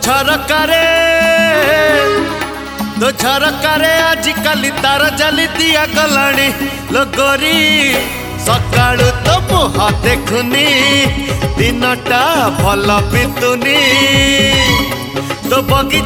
झरकारे आजिकाली तार जाली दिया गलाणी लोगोरी सकाळु तो मुह देखुनी दिनटा भल बितुनी तो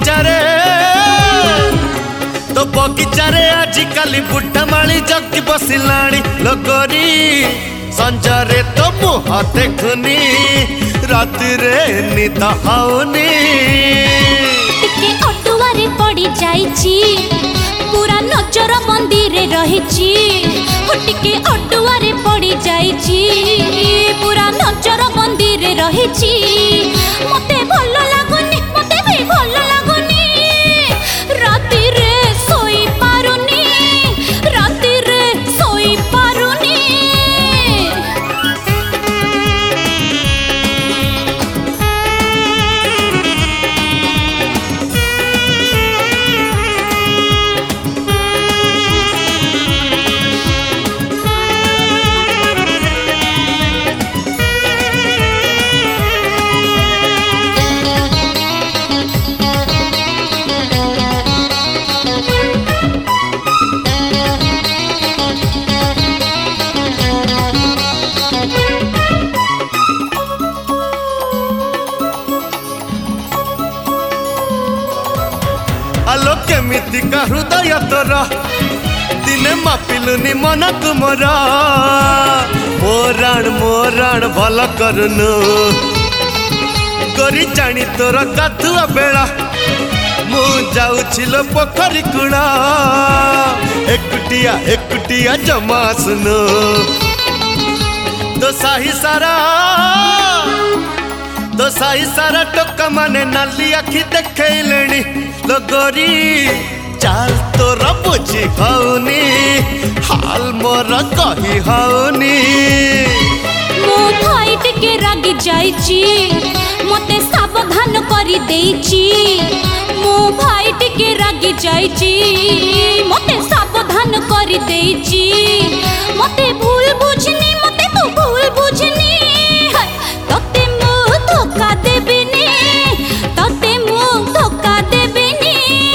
बगीचारे आजिकाली बुढ़ा माली जगी बसिलाणी लोगोरी संजरे तो मुह देखुनी राति रे निद हाउनी टिके अटुआरे पड़ी जाइची पूरा नजर मंदिर रहिची टिके अटुआरे पड़ी जाइची पूरा नजर मंदिर रहिची मते भल लागुनी मते भी भल लागुनी राति रे सोई पारुनी राति रे सोई पारुनी आलो केमिति का हृदय तोर दिने मापिलुनी मन तुमर मोराण भल करुनु करी जानी तोर गाधुआ बेला मु जाउछिलो पोखरी कुणा एकुटिया जमा सुनु तो साही सारा टोका माने नाली आखि देखैलेनी लोगोरी चाल तोर बुझी हाउनी हाल मोर कही हाउनी मो भाई टिके रागी जाइची मते सावधान करी देइची मो भाई टिके रागी जाइची मते सावधान करी देइची मते भूल बुझनी मते तू भूल बुझनी तते मो धोखा देबिनी तते मो धोखा देबिनी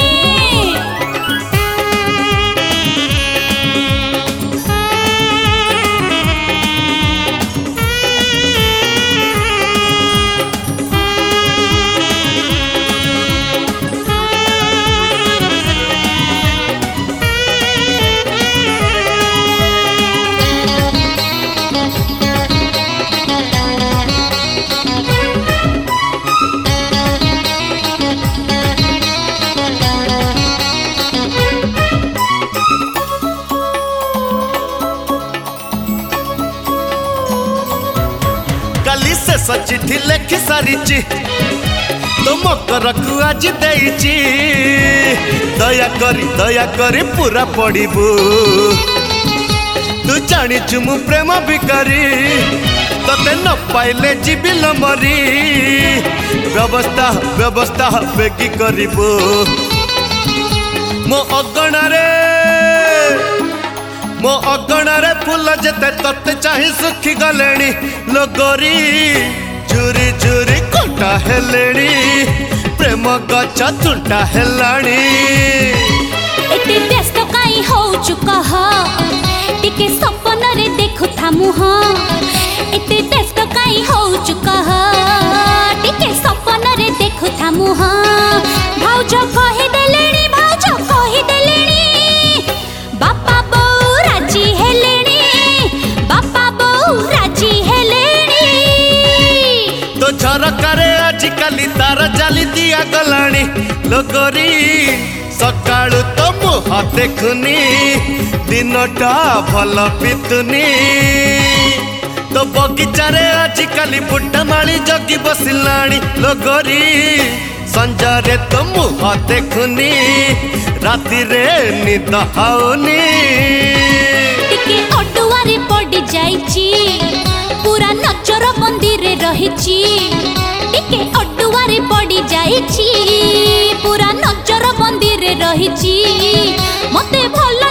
काली से चिठी लेखि सारिची तो मकर को आज देइची दया करी पूरा पड़िबू तू जानिचु मु प्रेम भिकारी तते न पाइले जीविल मरी व्यवस्था बेगी करिबू मो अगणारे फूल जेते तते चाहि सुखी गलेनी लोगोरी चूरी कोटा हेलेनी प्रेम गच तुंटा हेलानी एते व्यस्त काई होउचु कह टिके सपन रे देखु था मुह एते व्यस्त काई होउचु कह टिके सपन रे देखु था मुह भाउज कहि देलेनी बापा बो राजी हेलेनी तो झरकारे आजिकाली तार जाली दिया गलाणी लोगोरी सकाळु तो मुह देखुनी दिनटा भल बितुनी तो बगीचारे आजिकाली बुढ़ा माली जगी बसिलाणी लोगोरी संजरे तो मुह देखुनी राति रे निद हाउनी टिके अटुआरे पड़ी जाइची पूरा नजर मंदिर रहिची टिके अटुआरे पड़ी जाइची पूरा नजर मंदिर रहिची मते भल